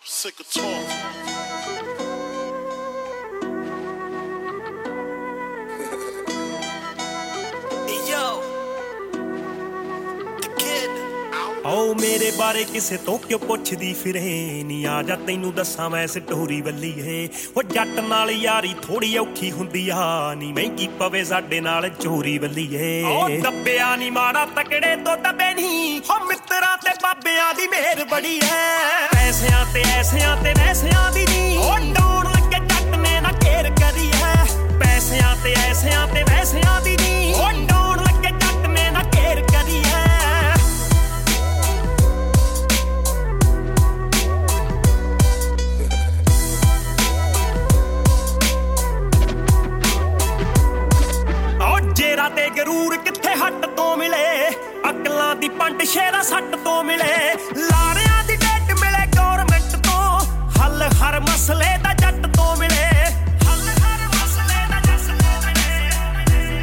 Sick of talk. ਆਓ ਮੇਰੇ ਬਾਰੇ ਕਿਸੇ ਤੋਂ ਕਿਉਂ ਪੁੱਛਦੀ ਫਿਰੇ ਨੀ ਆ ਜਾ ਤੈਨੂੰ ਦੱਸਾਂ ਮੈਂ ਸਟੋਰੀ ਵੱਲੀਏ ਉਹ ਜੱਟ ਨਾਲ ਯਾਰੀ ਥੋੜੀ ਔਖੀ ਹੁੰਦੀ ਆ ਨੀ ਮਹਿੰਗੀ ਪਵੇ ਸਾਡੇ ਨਾਲ ਚੋਰੀ ਵੱਲੀਏ ਉਹ ਦੱਬਿਆ ਨੀ ਮਾੜਾ ਤਕੜੇ ਤੋਂ ਦੱਬੇ ਨੀ ਹੋ ਮਿੱਤਰਾਂ ਤੇ ਬਾਬਿਆਂ ਦੀ ਮਿਹਰ ਬੜੀ ਐ ਪੈਸਿਆਂ ਤੇ ਐਸਿਆਂ ਤੇ ਵੈਸਿਆਂ ਦੀ ਨੀ ਉਹ ਡਾਉਣ ਲੱਗੇ ਜੱਟ ਨੇ ਨਾ ਘੇਰ ਕਰੀ ਐ ਪੈਸਿਆਂ ਤੇ ਐਸਿਆਂ ਤੇ ਵੈਸਿਆਂ ਦੀ ਨੀ ਉਹ ਡਾਉਣ ਲੱਗੇ ਜੱਟ ਨੇ ਨਾ ਘੇਰ ਕਰੀ ਐ ਤੇ ਗਰੂਰ ਕਿੱਥੇ ਹੱਟ ਤੋਂ ਮਿਲੇ ਅਕਲਾਂ ਦੀ ਪੰਡ ਸ਼ੇਰਾ ਸੱਟ ਤੋਂ ਮਿਲੇ ਲਾਰਿਆਂ ਦੀ ਡੇਟ ਮਿਲੇ ਗੌਰਮੈਂਟ ਤੋਂ ਹੱਲ ਹਰ ਮਸਲੇ ਦਾ ਜੱਟ ਤੋਂ ਮਿਲੇ ਹੱਲ ਹਰ ਮਸਲੇ ਦਾ ਜੱਟ ਤੋਂ ਮਿਲੇ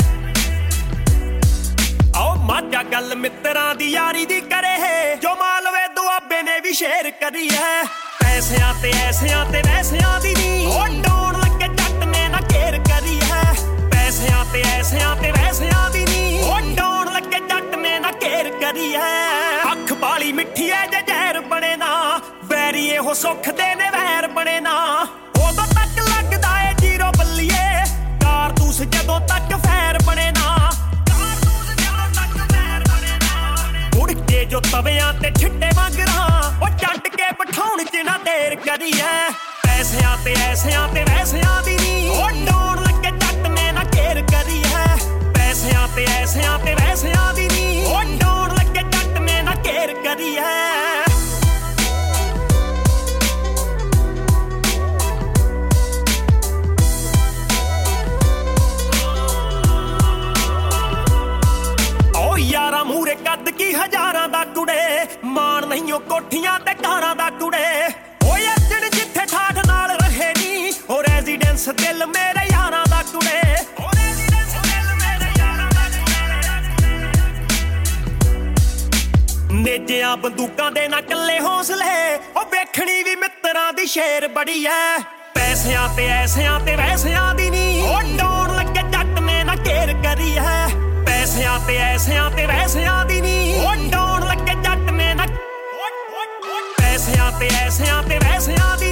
ਆਓ ਮਾਝਾ ਗੱਲ ਮਿੱਤਰਾਂ ਦੀ ਯਾਰੀ ਦੀ ਕਰੇ ਜੋ ਮਾਲਵੇ ਦੁਆਬੇ ਨੇ ਵੀ ਸ਼ੇਰ ਕਰੀ ਹੈ ਪੈਸਿਆਂ ਤੇ ਐਸਿਆਂ ਤੇ ਵੈਸਿਆਂ ਦੀ ਨੀ ਉਹ ਡਾਉਣ ਲੱਗੇ ਜੱਟ ਨੇ ਨਾ ਘੇਰ ਕਰੀ ਹੈ ਪੈਸਿਆਂ ਤੇ ਐਸਿਆਂ ਤੇ ਵੈਸਿਆਂ ਦੀ ਨੀ ਉਹ ਡਾਉਣ ਲੱਗੇ ਜੱਟ ਨੇ ਨਾ ਘੇਰ ਕਰੀ ਐ ਅੱਖ ਬਾਲੀ ਮਿੱਠੀ ਐ ਜੇ ਜ਼ਹਿਰ ਬਣੇ ਨਾ ਵੈਰੀ ਇਹੋ ਸੁੱਖ ਦੇ ਨੇ ਵੈਰ ਬਣੇ ਨਾ ਉਦੋਂ ਤੱਕ ਲੱਗਦਾ ਏ ਜੀਰੋ ਬੱਲੀਏ ਕਾਰਤੂਸ ਜਦੋਂ ਤੱਕ ਫੈਰ ਬਣੇ ਨਾ ਕਾਰਤੂਸ ਜਦੋਂ ਤੱਕ ਫੈਰ ਬਣੇ ਨਾ ਉੜ ਕੇ ਜੋ ਤਵਿਆਂ ਤੇ ਛਿੱਟੇ ਮੰਗਰਾਂ ਉਹ ਛੱਡ ਕੇ ਬਿਠਾਉਣ ਚ ਨਾ ਦੇਰ ਕਰੀ ਐ ਪੈਸਿਆਂ ਤੇ ਐਸਿਆਂ ਤੇ ਵੈਸਿਆਂ ਦੀ ਨੀ ਉਹ ਡਾਉਣ ਲੱਗੇ ਜੱਟ ਨੇ ਨਾ ਘੇਰ ਕਰੀ ਹੈ ਪੈਸਿਆਂ ਤੇ ਐਸਿਆਂ ਤੇ ਵੈਸਿਆਂ ਦੀ ਨੀ ਉਹ ਡਾਉਣ ਲੱਗੇ ਜੱਟ ਨੇ ਨਾ ਘੇਰ ਕਰੀ ਹੈ ਓ ਯਾਰਾਂ ਮੂਰੇ ਕੱਦ ਕੀ ਹਜ਼ਾਰਾਂ ਦਾ ਕੁੜੇ ਮਾਣ ਨਹੀਂ ਉਹ ਕੋਠੀਆਂ ਤੇ ਕਾਰਾਂ ਦਾ ਕੁੜੇ ਓਏ ਅਰਜਨ ਜਿੱਥੇ ਠਾਠ ਨਾਲ ਰਹੇ ਨੀ ਉਹ ਰੈਜ਼ੀਡੈਂਸ ਦਿਲ ਮੇਰੇ ਯਾਰਾਂ ਦਾ ਕੁੜੇ ਉਹ ਰੈਜ਼ੀਡੈਂਸ ਦਿਲ ਮੇਰੇ ਯਾਰਾਂ ਦਾ ਕੁੜੇ ਨੇਜਿਆਂ ਬੰਦੂਕਾਂ ਦੇ ਨਾ ਕੱਲੇ ਹੌਸਲੇ ਉਹ ਵੇਖਣੀ ਵੀ ਮਿੱਤਰਾਂ ਦੀ ਸ਼ੇਰ ਬੜੀ ਐ ਪੈਸਿਆਂ ਤੇ ਐਸਿਆਂ ਤੇ ਵੈਸਿਆਂ ਦੀ ਨੀ ਉਹ ਡਾਉਣ ਲੱਗੇ ਜੱਟ ਨੇ ਨਾ ਘੇਰ ਕਰੀ ਹੈ ਪੈਸਿਆਂ ਤੇ ਐਸਿਆਂ ਤੇ ਵੈਸਿਆਂ ਦੀ ਨੀ ਉਹ ਡਾਉਣ ਲੱਗੇ ਜੱਟ ਨੇ ਨਾ ਪੈਸਿਆਂ ਤੇ ਐਸਿਆਂ ਤੇ ਵੈਸਿਆਂ ਦੀ